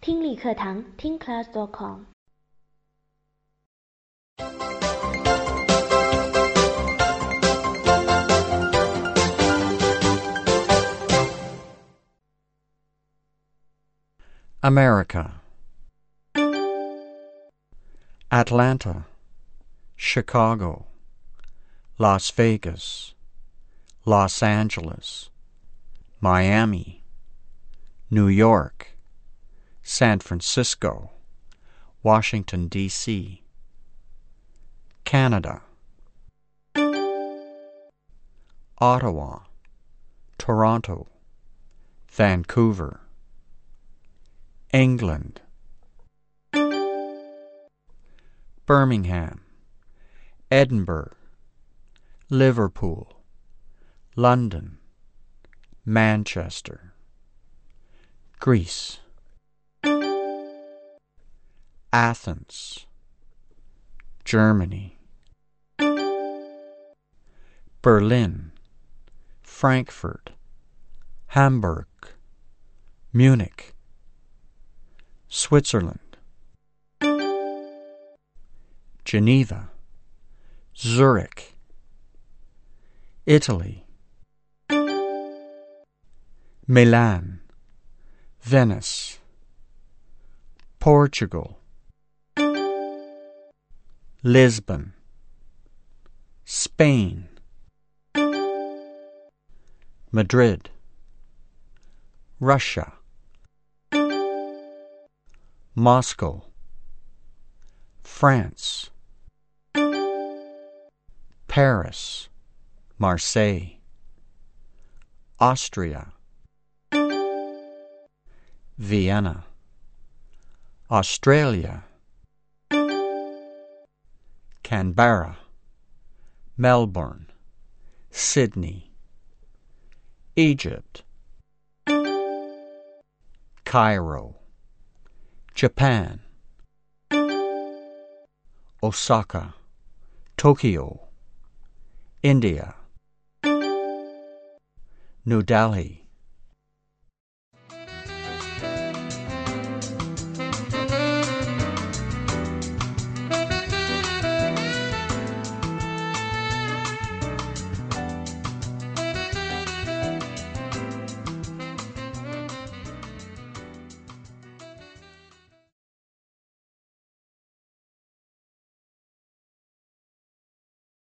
听力课堂听 class.com。 America. Atlanta, Chicago, Las Vegas, Los Angeles, Miami, New York, San Francisco, Washington, D.C., Canada, Ottawa, Toronto, Vancouver, England, Birmingham, Edinburgh, Liverpool, London, Manchester, Greece, Athens, Germany, Berlin, Frankfurt, Hamburg, Munich, Switzerland, Geneva, Zurich, Italy, Milan, Venice, Portugal, Lisbon, Spain, Madrid, Russia, Moscow, France, Paris, Marseille, Austria, Vienna, Australia, Canberra, Melbourne, Sydney, Egypt, Cairo, Japan, Osaka, Tokyo, India, New Delhi,